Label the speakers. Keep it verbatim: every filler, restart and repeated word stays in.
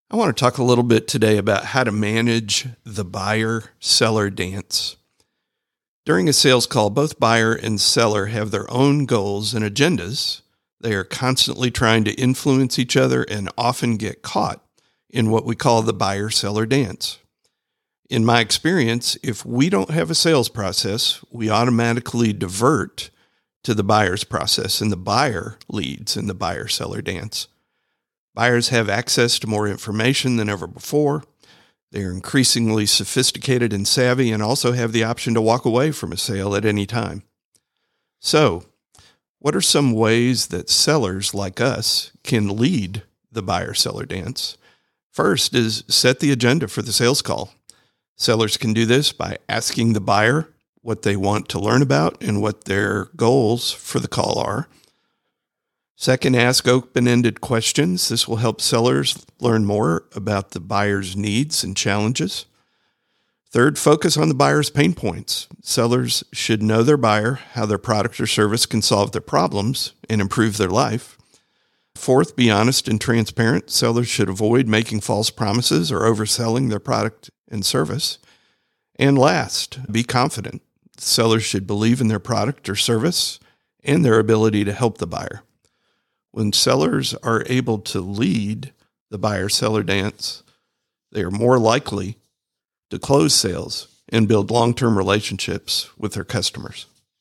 Speaker 1: I want to talk a little bit today about how to manage the buyer-seller dance. During a sales call, both buyer and seller have their own goals and agendas. They are constantly trying to influence each other and often get caught in what we call the buyer-seller dance. In my experience, if we don't have a sales process, we automatically divert to the buyer's process, and the buyer leads in the buyer-seller dance. Buyers have access to more information than ever before. They are increasingly sophisticated and savvy and also have the option to walk away from a sale at any time. So, what are some ways that sellers like us can lead the buyer-seller dance? First is set the agenda for the sales call. Sellers can do this by asking the buyer what they want to learn about and what their goals for the call are. Second, ask open-ended questions. This will help sellers learn more about the buyer's needs and challenges. Third, focus on the buyer's pain points. Sellers should know their buyer, how their product or service can solve their problems and improve their life. Fourth, be honest and transparent. Sellers should avoid making false promises or overselling their product and service. And last, be confident. Sellers should believe in their product or service and their ability to help the buyer. When sellers are able to lead the buyer-seller dance, they are more likely to close sales and build long-term relationships with their customers.